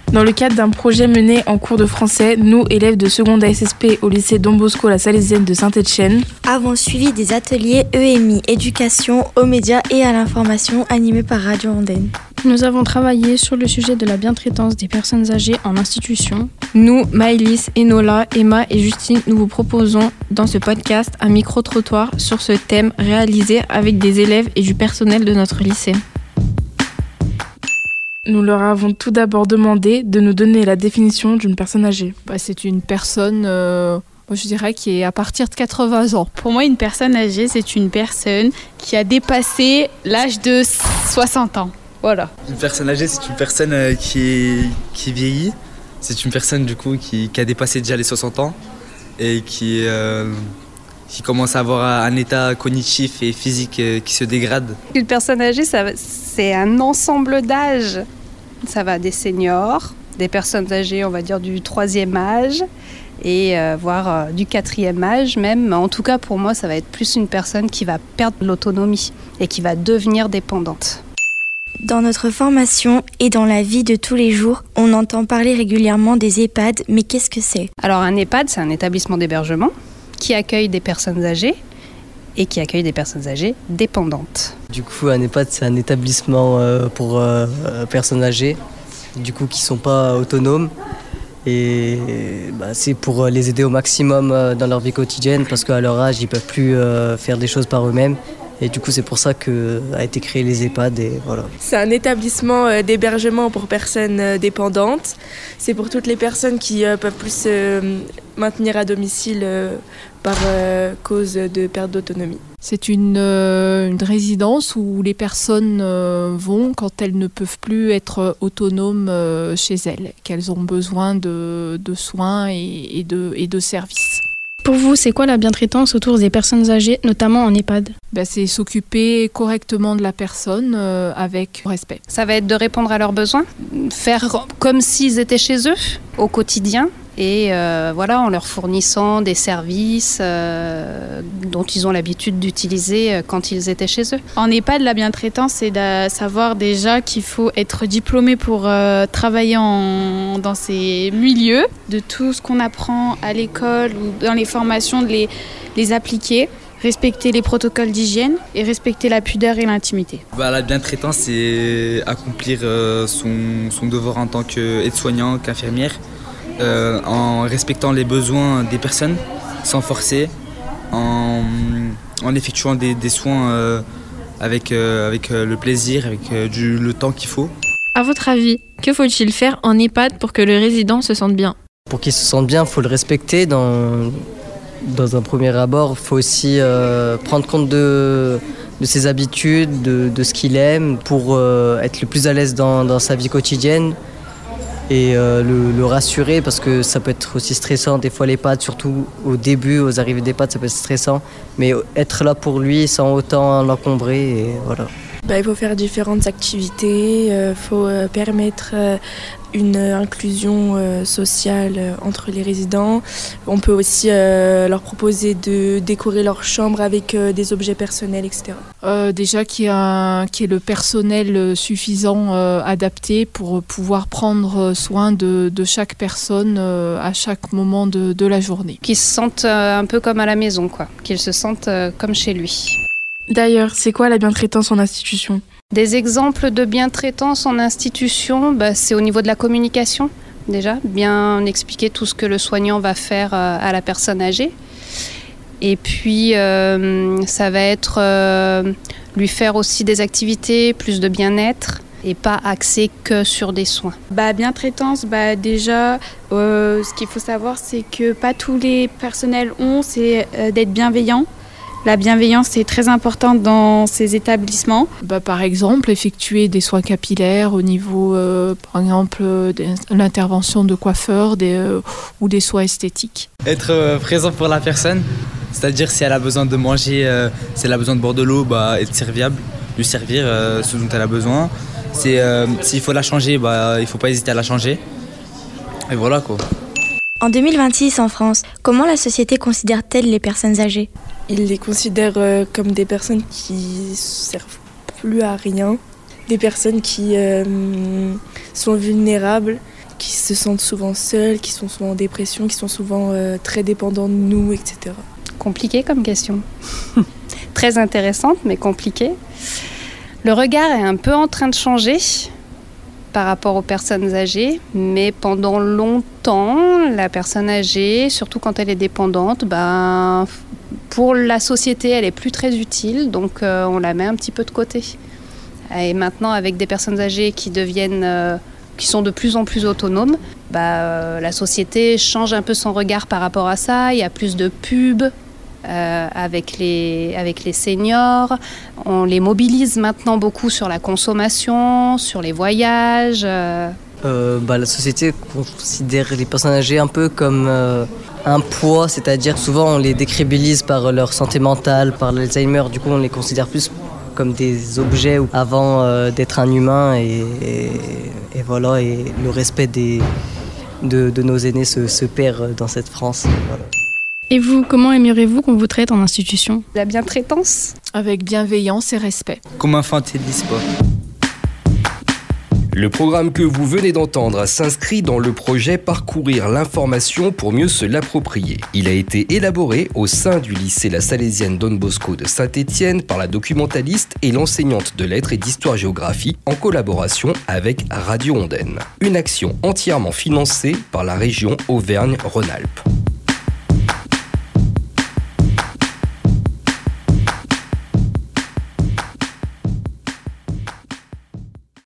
Dans le cadre d'un projet mené en cours de français, nous, élèves de seconde ASSP au lycée Don Bosco La Salésienne de Saint-Étienne, avons suivi des ateliers EMI, éducation aux médias et à l'information animés par Radio Andenne. Nous avons travaillé sur le sujet de la bientraitance des personnes âgées en institution. Nous, Maëlys, Enola, Emma et Justine, nous vous proposons dans ce podcast un micro-trottoir sur ce thème réalisé avec des élèves et du personnel de notre lycée. Nous leur avons tout d'abord demandé de nous donner la définition d'une personne âgée. C'est une personne, je dirais, qui est à partir de 80 ans. Pour moi, une personne âgée, c'est une personne qui a dépassé l'âge de 60 ans. Voilà. Une personne âgée, c'est une personne qui vieillit. C'est une personne du coup qui a dépassé déjà les 60 ans et qui commence à avoir un état cognitif et physique qui se dégrade. Une personne âgée, c'est un ensemble d'âges. Ça va des seniors, des personnes âgées, on va dire du 3e âge et voire du 4e âge même. En tout cas, pour moi, ça va être plus une personne qui va perdre l'autonomie et qui va devenir dépendante. Dans notre formation et dans la vie de tous les jours, on entend parler régulièrement des EHPAD, mais qu'est-ce que c'est ? Alors un EHPAD, c'est un établissement d'hébergement qui accueille des personnes âgées et qui accueille des personnes âgées dépendantes. Du coup, un EHPAD, c'est un établissement pour personnes âgées, du coup, qui ne sont pas autonomes. Et c'est pour les aider au maximum dans leur vie quotidienne, parce qu'à leur âge, ils ne peuvent plus faire des choses par eux-mêmes. Et du coup, c'est pour ça qu'a été créé les EHPAD. Et voilà. C'est un établissement d'hébergement pour personnes dépendantes. C'est pour toutes les personnes qui peuvent plus se maintenir à domicile par cause de perte d'autonomie. C'est une résidence où les personnes vont quand elles ne peuvent plus être autonomes chez elles, qu'elles ont besoin de soins et de services. Pour vous, c'est quoi la bientraitance autour des personnes âgées, notamment en EHPAD ? C'est s'occuper correctement de la personne avec respect. Ça va être de répondre à leurs besoins, faire comme s'ils étaient chez eux au quotidien et en leur fournissant des services dont ils ont l'habitude d'utiliser quand ils étaient chez eux. En EHPAD, la bientraitance, c'est de savoir déjà qu'il faut être diplômé pour travailler dans ces milieux, de tout ce qu'on apprend à l'école ou dans les formations, de les appliquer. Respecter les protocoles d'hygiène et respecter la pudeur et l'intimité. La bientraitance, c'est accomplir son devoir en tant qu'aide-soignant, qu'infirmière, en respectant les besoins des personnes, sans forcer, en effectuant des soins avec le plaisir, avec le temps qu'il faut. À votre avis, que faut-il faire en EHPAD pour que le résident se sente bien ? Pour qu'il se sente bien, il faut le respecter dans un premier abord. Il faut aussi prendre compte de ses habitudes, de ce qu'il aime pour être le plus à l'aise dans sa vie quotidienne et le rassurer, parce que ça peut être aussi stressant des fois l'EHPAD, surtout au début, aux arrivées d'EHPAD, ça peut être stressant, mais être là pour lui sans autant l'encombrer et voilà. Il faut faire différentes activités, il faut permettre une inclusion sociale entre les résidents. On peut aussi leur proposer de décorer leur chambre avec des objets personnels, etc. Déjà qu'il y ait le personnel suffisant adapté pour pouvoir prendre soin de chaque personne à chaque moment de la journée. Qu'ils se sentent un peu comme à la maison, qu'ils se sentent comme chez lui. D'ailleurs, c'est quoi la bientraitance en institution ? Des exemples de bientraitance en institution, c'est au niveau de la communication, déjà, bien expliquer tout ce que le soignant va faire à la personne âgée. Et puis, ça va être lui faire aussi des activités, plus de bien-être, et pas axé que sur des soins. Bientraitance, déjà, ce qu'il faut savoir, c'est que pas tous les personnels c'est d'être bienveillants. La bienveillance est très importante dans ces établissements. Par exemple, effectuer des soins capillaires au niveau, par exemple, de l'intervention de coiffeurs ou des soins esthétiques. Être présent pour la personne, c'est-à-dire si elle a besoin de manger, si elle a besoin de boire de l'eau, être serviable, lui servir ce dont elle a besoin. S'il faut la changer, il ne faut pas hésiter à la changer. Et voilà quoi. En 2026 en France, comment la société considère-t-elle les personnes âgées ? Ils les considèrent comme des personnes qui ne servent plus à rien, des personnes qui sont vulnérables qui se sentent souvent seuls, qui sont souvent en dépression, qui sont souvent très dépendants de nous, etc. Compliqué comme question. Très intéressante, mais compliquée. Le regard est un peu en train de changer par rapport aux personnes âgées, mais pendant longtemps, la personne âgée, surtout quand elle est dépendante, pour la société, elle est plus très utile, donc on la met un petit peu de côté. Et maintenant, avec des personnes âgées qui sont de plus en plus autonomes, la société change un peu son regard par rapport à ça. Il y a plus de pubs avec les seniors. On les mobilise maintenant beaucoup sur la consommation, sur les voyages. La société considère les personnes âgées un peu comme un poids, c'est-à-dire souvent on les décrédibilise par leur santé mentale, par l'Alzheimer. Du coup, on les considère plus comme des objets avant d'être un humain et voilà, et le respect de nos aînés se perd dans cette France. Voilà. Et vous, comment aimeriez-vous qu'on vous traite en institution ? La bientraitance. Avec bienveillance et respect. Qu'on m'infantilise pas. Le programme que vous venez d'entendre s'inscrit dans le projet Parcourir l'information pour mieux se l'approprier. Il a été élaboré au sein du lycée La Salésienne Don Bosco de Saint-Étienne par la documentaliste et l'enseignante de lettres et d'histoire-géographie en collaboration avec Radio Ondaine. Une action entièrement financée par la région Auvergne-Rhône-Alpes.